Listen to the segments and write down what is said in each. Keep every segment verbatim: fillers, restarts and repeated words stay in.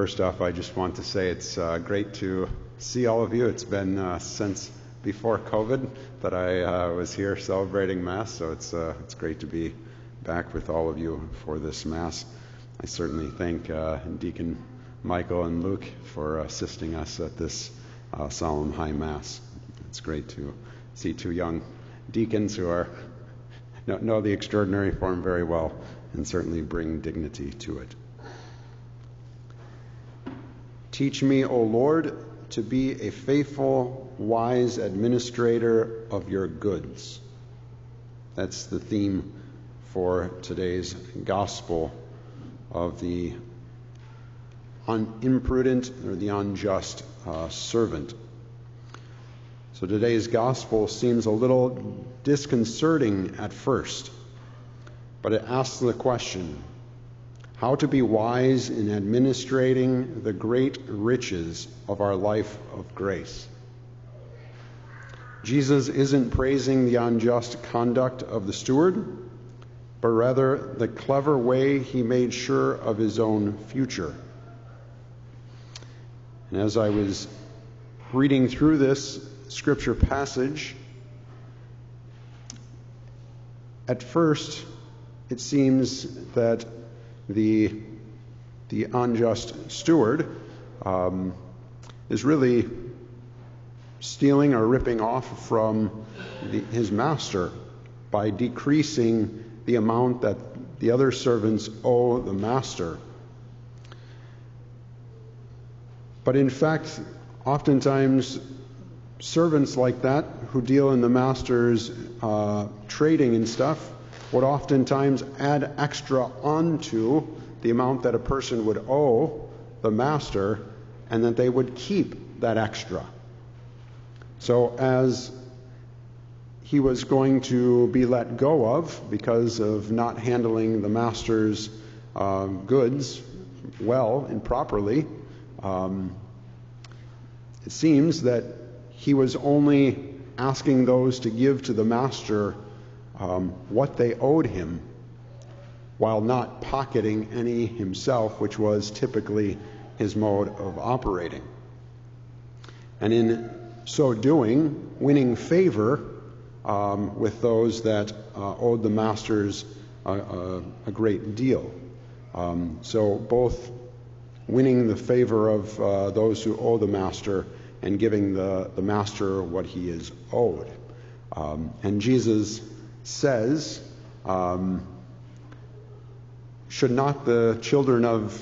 First off, I just want to say it's uh, great to see all of you. It's been uh, since before COVID that I uh, was here celebrating Mass, so it's uh, it's great to be back with all of you for this Mass. I certainly thank uh, Deacon Michael and Luke for assisting us at this uh, solemn high Mass. It's great to see two young deacons who are know, know the extraordinary form very well and certainly bring dignity to it. Teach me, O Lord, to be a faithful, wise administrator of your goods. That's the theme for today's gospel of the un- imprudent or the unjust uh, servant. So today's gospel seems a little disconcerting at first, but it asks the question, how to be wise in administrating the great riches of our life of grace. Jesus isn't praising the unjust conduct of the steward, but rather the clever way he made sure of his own future. And as I was reading through this scripture passage, at first it seems that the the unjust steward um, is really stealing or ripping off from the, his master by decreasing the amount that the other servants owe the master. But in fact, oftentimes servants like that who deal in the master's uh, trading and stuff would oftentimes add extra onto the amount that a person would owe the master, and that they would keep that extra. So as he was going to be let go of because of not handling the master's uh, goods well and properly, um, it seems that he was only asking those to give to the master Um, what they owed him, while not pocketing any himself, which was typically his mode of operating. And in so doing, winning favor um, with those that uh, owed the masters uh, uh, a great deal. Um, so both winning the favor of uh, those who owe the master and giving the, the master what he is owed. Um, and Jesus says, um, should not the children of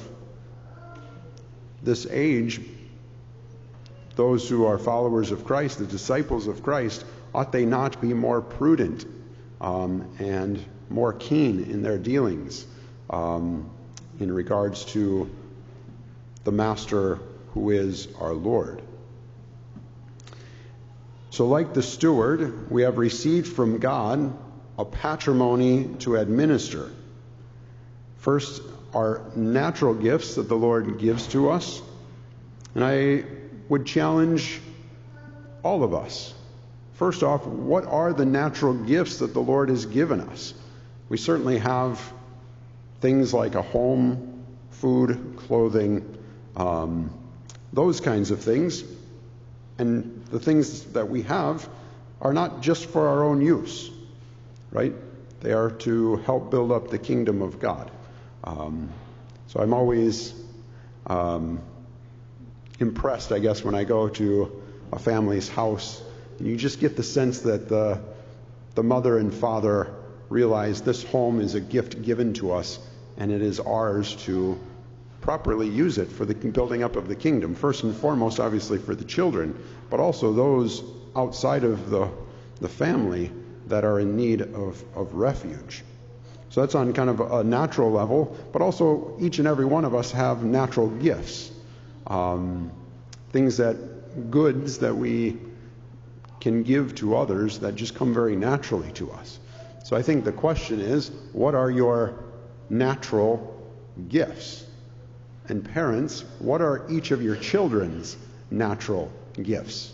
this age, those who are followers of Christ, the disciples of Christ, ought they not be more prudent um, and more keen in their dealings um, in regards to the Master who is our Lord? So like the steward, we have received from God a patrimony to administer. First, our natural gifts that the Lord gives to us. And I would challenge all of us. First off, what are the natural gifts that the Lord has given us? We certainly have things like a home, food, clothing, um, those kinds of things. And the things that we have are not just for our own use, right? They are to help build up the kingdom of God. Um, so I'm always um, impressed, I guess, when I go to a family's house, and you just get the sense that the, the mother and father realize this home is a gift given to us, and it is ours to properly use it for the building up of the kingdom. First and foremost, obviously, for the children, but also those outside of the, the family that are in need of, of refuge. So that's on kind of a natural level, but also each and every one of us have natural gifts. Um, things that, goods that we can give to others that just come very naturally to us. So I think the question is, what are your natural gifts? And parents, what are each of your children's natural gifts?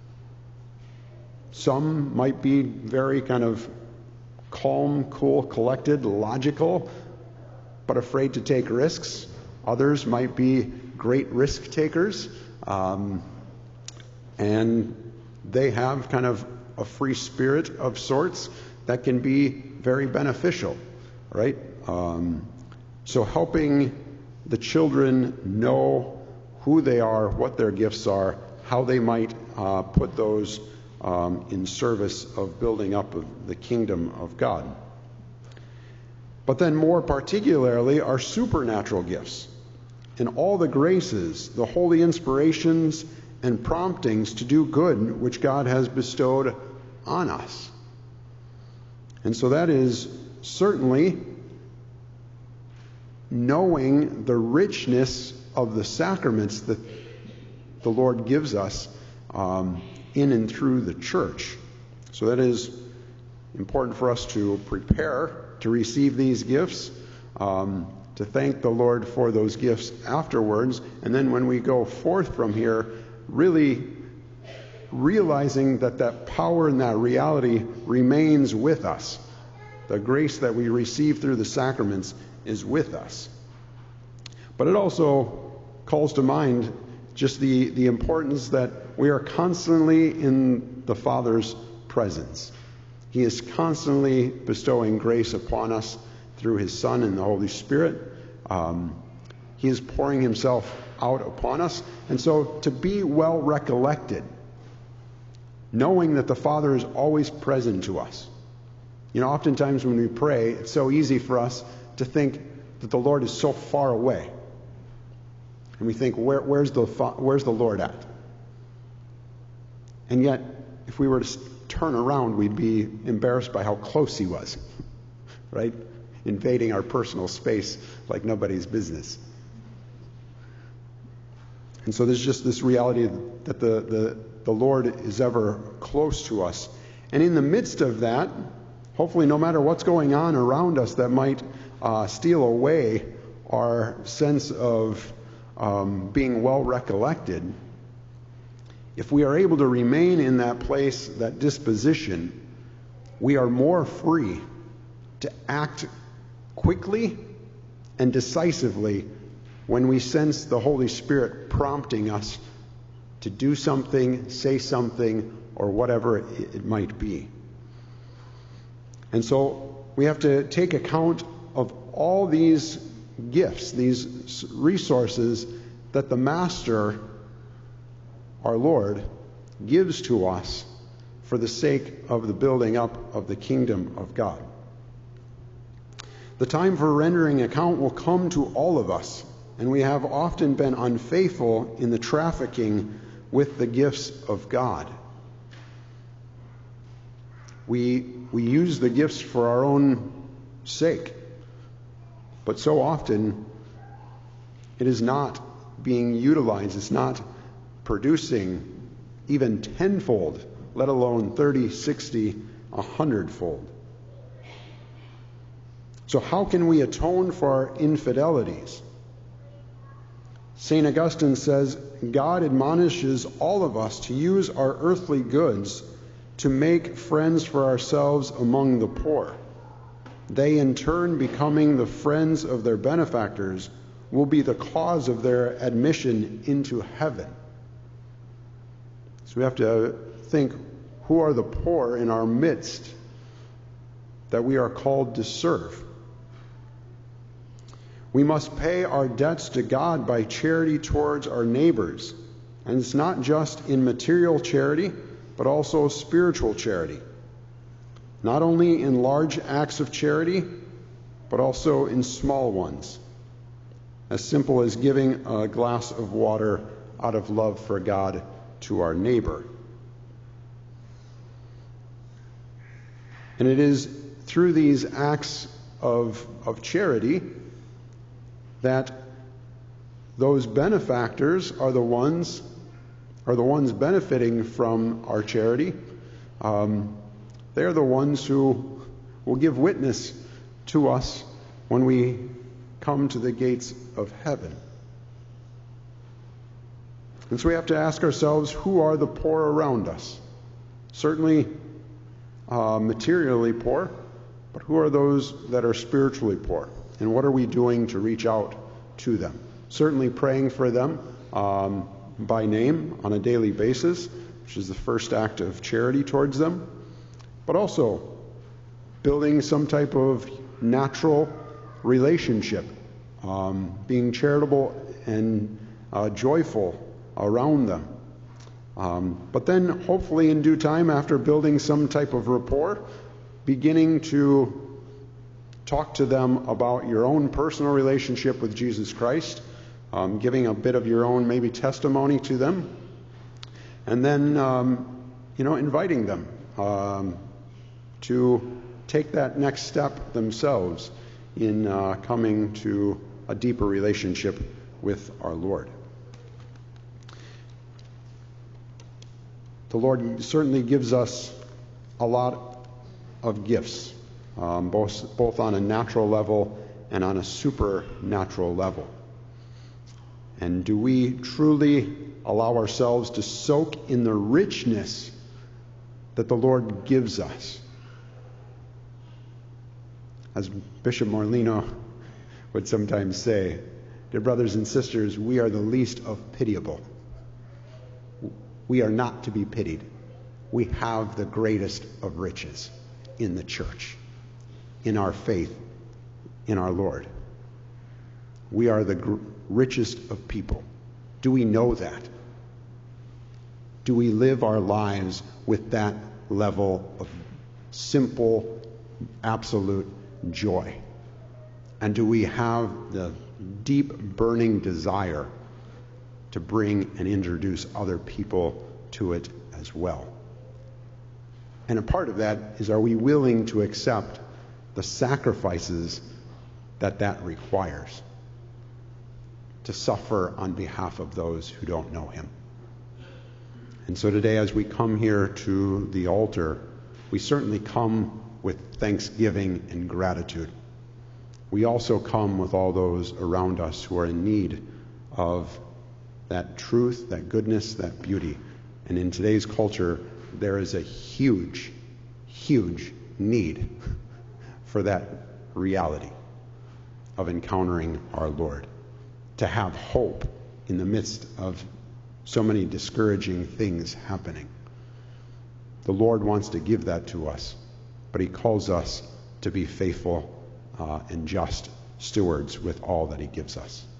Some might be very kind of calm, cool, collected, logical, but afraid to take risks. Others might be great risk takers, um, and they have kind of a free spirit of sorts that can be very beneficial, right? Um, so helping the children know who they are, what their gifts are, how they might uh, put those um, in service of building up of the kingdom of God. But then more particularly our supernatural gifts and all the graces, the holy inspirations and promptings to do good which God has bestowed on us. And so that is certainly knowing the richness of the sacraments that the Lord gives us um, in and through the church. So that is important for us to prepare to receive these gifts, um, to thank the Lord for those gifts afterwards, and then when we go forth from here, really realizing that that power and that reality remains with us. The grace that we receive through the sacraments is with us. But it also calls to mind just the, the importance that we are constantly in the Father's presence. He is constantly bestowing grace upon us through His Son and the Holy Spirit. Um, he is pouring Himself out upon us. And so to be well recollected, knowing that the Father is always present to us. You know, oftentimes when we pray, it's so easy for us to think that the Lord is so far away. And we think, Where, where's the where's the Lord at? And yet, if we were to turn around, we'd be embarrassed by how close He was, right? Invading our personal space like nobody's business. And so there's just this reality that the, the, the Lord is ever close to us. And in the midst of that, hopefully no matter what's going on around us that might uh, steal away our sense of um, being well recollected, if we are able to remain in that place, that disposition, we are more free to act quickly and decisively when we sense the Holy Spirit prompting us to do something, say something, or whatever it might be. And so we have to take account of all these gifts, these resources that the Master, our Lord, gives to us for the sake of the building up of the kingdom of God. The time for rendering account will come to all of us, and we have often been unfaithful in the trafficking with the gifts of God. We, we use the gifts for our own sake, but so often it is not being utilized, it's not producing even tenfold, let alone thirty, sixty, a hundredfold. So how can we atone for our infidelities? Saint Augustine says, God admonishes all of us to use our earthly goods to make friends for ourselves among the poor. They, in turn, becoming the friends of their benefactors, will be the cause of their admission into heaven. So we have to think, who are the poor in our midst that we are called to serve? We must pay our debts to God by charity towards our neighbors. And it's not just in material charity, but also spiritual charity. Not only in large acts of charity, but also in small ones. As simple as giving a glass of water out of love for God to our neighbor. And it is through these acts of, of charity that those benefactors are the ones are the ones benefiting from our charity. Um, they're the ones who will give witness to us when we come to the gates of heaven. And so we have to ask ourselves, who are the poor around us? Certainly uh, materially poor, but who are those that are spiritually poor? And what are we doing to reach out to them? certainly praying for them um, by name on a daily basis, which is the first act of charity towards them, but also building some type of natural relationship, um, being charitable and uh, joyful around them. Um, but then hopefully in due time, after building some type of rapport, beginning to talk to them about your own personal relationship with Jesus Christ, um, giving a bit of your own maybe testimony to them, and then um, you know inviting them um, to take that next step themselves in uh, coming to a deeper relationship with our Lord. The Lord certainly gives us a lot of gifts, um, both, both on a natural level and on a supernatural level. And do we truly allow ourselves to soak in the richness that the Lord gives us? As Bishop Morlino would sometimes say, dear brothers and sisters, we are the least of pitiable. We are not to be pitied. We have the greatest of riches in the church, in our faith, in our Lord. We are the gr- richest of people. Do we know that? Do we live our lives with that level of simple, absolute joy? And do we have the deep burning desire to bring and introduce other people to it as well? And a part of that is, are we willing to accept the sacrifices that that requires to suffer on behalf of those who don't know Him? And so today, as we come here to the altar, we certainly come with thanksgiving and gratitude. We also come with all those around us who are in need of that truth, that goodness, that beauty. And in today's culture, there is a huge, huge need for that reality of encountering our Lord, to have hope in the midst of so many discouraging things happening. The Lord wants to give that to us, but He calls us to be faithful uh, and just stewards with all that He gives us.